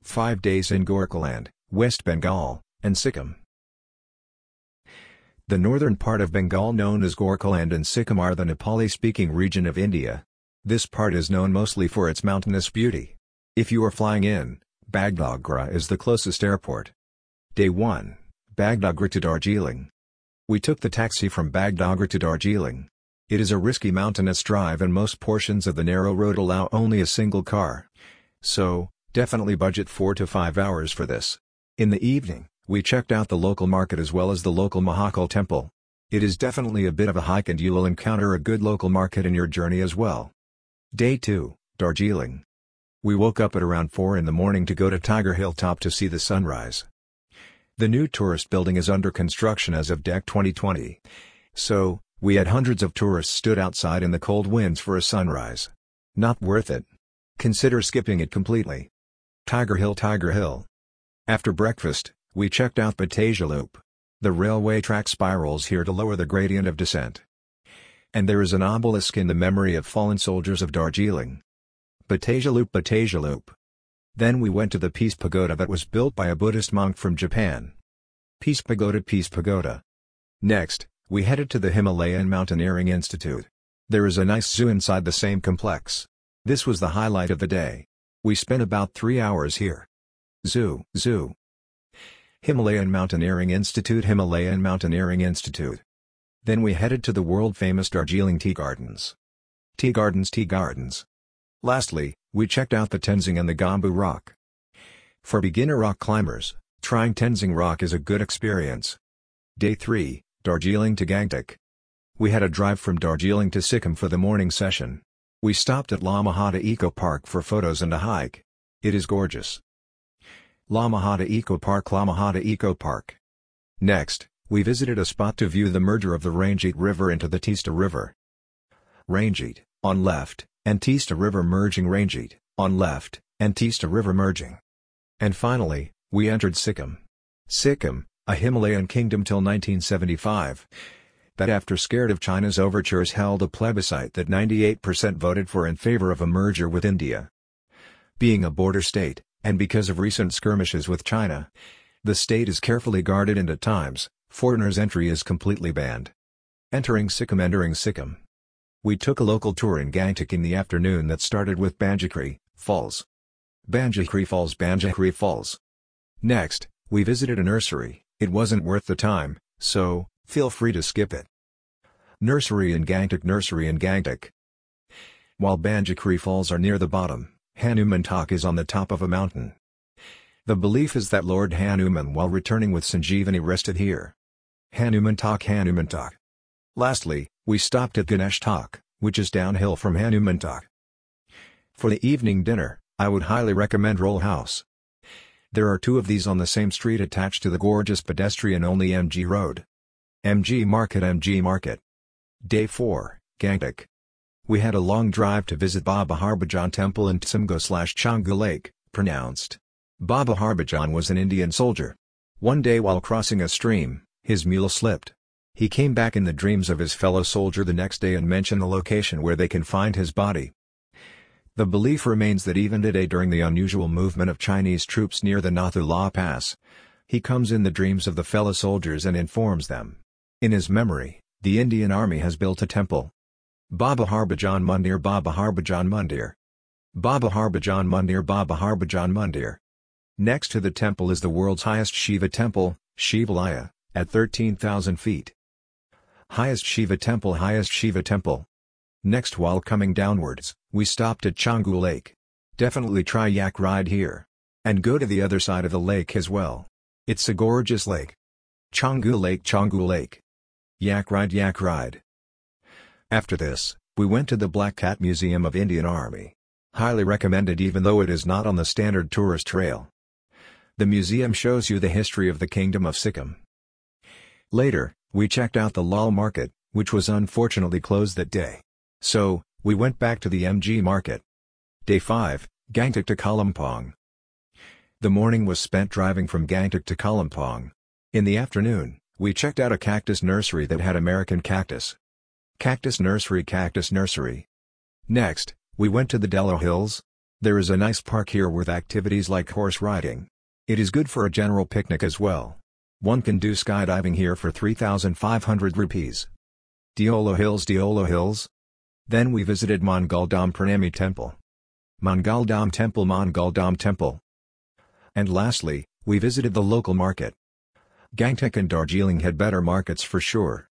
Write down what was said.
5 days in Gorkhaland, West Bengal, and Sikkim. The northern part of Bengal known as Gorkhaland and Sikkim are the Nepali-speaking region of India. This part is known mostly for its mountainous beauty. If you are flying in, Bagdogra is the closest airport. Day 1, Bagdogra to Darjeeling. We took the taxi from Bagdogra to Darjeeling. It is a risky mountainous drive and most portions of the narrow road allow only a single car. So, definitely budget 4 to 5 hours for this. In the evening, we checked out the local market as well as the local Mahakal temple. It is definitely a bit of a hike and you will encounter a good local market in your journey as well. Day 2, Darjeeling. We woke up at around 4 in the morning to go to Tiger Hill Top to see the sunrise. The new tourist building is under construction as of DEC 2020. So, we had hundreds of tourists stood outside in the cold winds for a sunrise. Not worth it. Consider skipping it completely. Tiger Hill. After breakfast, we checked out Batasia Loop. The railway track spirals here to lower the gradient of descent. And there is an obelisk in the memory of fallen soldiers of Darjeeling. Batasia Loop. Then we went to the Peace Pagoda that was built by a Buddhist monk from Japan. Peace Pagoda. Next, we headed to the Himalayan Mountaineering Institute. There is a nice zoo inside the same complex. This was the highlight of the day. We spent about 3 hours here. Zoo. Himalayan Mountaineering Institute. Then we headed to the world-famous Darjeeling Tea Gardens. Tea Gardens. Lastly, we checked out the Tenzing and the Gambu Rock. For beginner rock climbers, trying Tenzing Rock is a good experience. Day 3, Darjeeling to Gangtok. We had a drive from Darjeeling to Sikkim for the morning session. We stopped at La Mahata Eco Park for photos and a hike. It is gorgeous. La Mahata Eco Park. Next, we visited a spot to view the merger of the Ranjit River into the Teesta River. Ranjit, on left, and Teesta River merging. Ranjit, on left, and Teesta River merging. And finally, we entered Sikkim. Sikkim, a Himalayan kingdom till 1975. That after scared of China's overtures held a plebiscite that 98% voted for in favor of a merger with India. Being a border state, and because of recent skirmishes with China, the state is carefully guarded and at times, foreigners' entry is completely banned. Entering Sikkim. We took a local tour in Gangtok in the afternoon that started with Banjikri Falls. Next, we visited a nursery. It wasn't worth the time, so, feel free to skip it. Nursery in Gangtok. While Banjikri Falls are near the bottom, Hanumantak is on the top of a mountain. The belief is that Lord Hanuman while returning with Sanjeevani rested here. Hanumantak. Lastly, we stopped at Ganesh Tak, which is downhill from Hanumantak. For the evening dinner, I would highly recommend Roll House. There are 2 of these on the same street attached to the gorgeous pedestrian-only MG Road. MG Market. Day 4, Gangtok. We had a long drive to visit Baba Harbhajan Temple and Tsimgo/Changu Lake, pronounced. Baba Harbhajan was an Indian soldier. One day while crossing a stream, his mule slipped. He came back in the dreams of his fellow soldier the next day and mentioned the location where they can find his body. The belief remains that even today during the unusual movement of Chinese troops near the Nathu La Pass, he comes in the dreams of the fellow soldiers and informs them. In his memory, the Indian Army has built a temple. Baba Harbhajan Mandir. Next to the temple is the world's highest Shiva temple, Shivalaya, at 13,000 feet. Highest Shiva temple. Next, while coming downwards, we stopped at Changu Lake. Definitely try yak ride here. And go to the other side of the lake as well. It's a gorgeous lake. Changu Lake. Yak ride. After this, we went to the Black Cat Museum of Indian Army. Highly recommended even though it is not on the standard tourist trail. The museum shows you the history of the Kingdom of Sikkim. Later, we checked out the Lal Market, which was unfortunately closed that day. So, we went back to the MG Market. Day 5, Gangtok to Kalimpong. The morning was spent driving from Gangtok to Kalimpong. In the afternoon, we checked out a cactus nursery that had American cactus. Cactus nursery. Next, we went to the Delo Hills. There is a nice park here with activities like horse riding. It is good for a general picnic as well. One can do skydiving here for 3,500 rupees. Deola Hills. Then we visited Mongaldam Pranami Temple. Mongaldam Temple. And lastly, we visited the local market. Gangtok and Darjeeling had better markets for sure.